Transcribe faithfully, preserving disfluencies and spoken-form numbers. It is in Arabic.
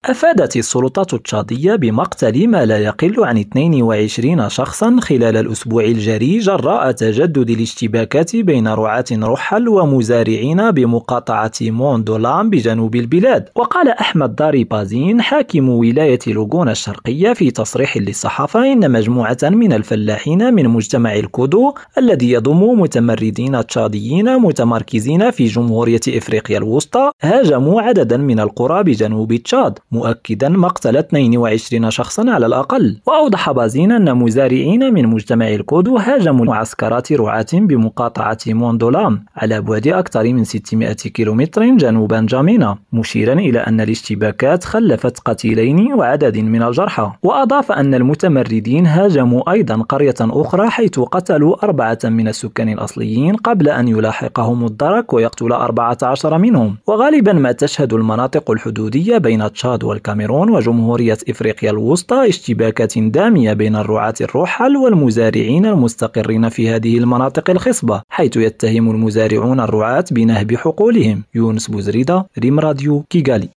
أفادت السلطات التشادية بمقتل ما لا يقل عن اثنين وعشرين شخصا خلال الأسبوع الجاري جراء تجدد الاشتباكات بين رعاة رحل ومزارعين بمقاطعة موندولام بجنوب البلاد. وقال أحمد داري بازين حاكم ولاية لوغون الشرقية في تصريح للصحافة إن مجموعة من الفلاحين من مجتمع الكودو الذي يضم متمردين تشاديين متمركزين في جمهورية إفريقيا الوسطى هاجموا عددا من القرى بجنوب تشاد، مؤكدا مقتل اثنين وعشرين شخصا على الأقل. وأوضح بازين أن مزارعين من مجتمع الكودو هاجموا معسكرات رعاة بمقاطعة موندولام على بعد أكثر من ستمائة كيلومتر جنوب جامينا، مشيرا إلى أن الاشتباكات خلفت قتيلين وعدد من الجرحى. وأضاف أن المتمردين هاجموا أيضا قرية أخرى حيث قتلوا أربعة من السكان الأصليين قبل أن يلاحقهم الدرك ويقتل أربعة عشر منهم. وغالبا ما تشهد المناطق الحدودية بين تشاد والكاميرون وجمهورية إفريقيا الوسطى اشتباكات دامية بين الرعاة الرحل والمزارعين المستقرين في هذه المناطق الخصبة، حيث يتهم المزارعون الرعاة بنهب حقولهم. يونس بوزريدة، ريم راديو، كيغالي.